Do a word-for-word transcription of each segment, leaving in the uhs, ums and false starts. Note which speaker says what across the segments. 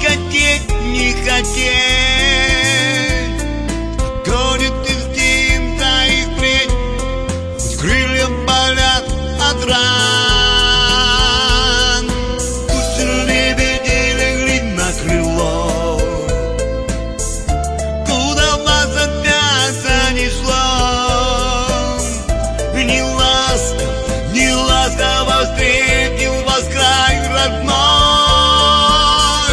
Speaker 1: хотеть, не хотеть. Гонит инстинкт, а и впредь крылья болят от ран. Пусть лебеди легли на крыло, куда вас опять занесло. Не ласково, не ласково встретил вас край родной.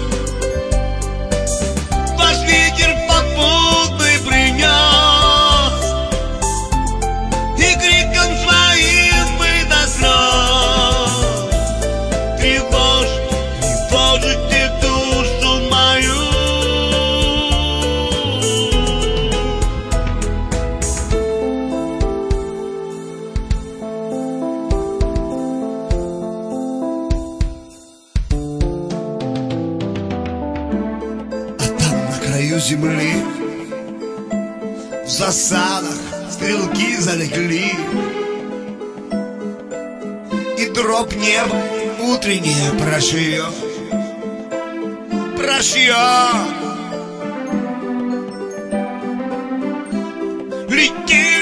Speaker 1: Ваш ветер попутный принес, и криком своим вы до слез тревожите, тревожите душу мою. На краю земли, в засадах стрелки залегли, и дробь неба утреннее прошьет, прошьет. Летит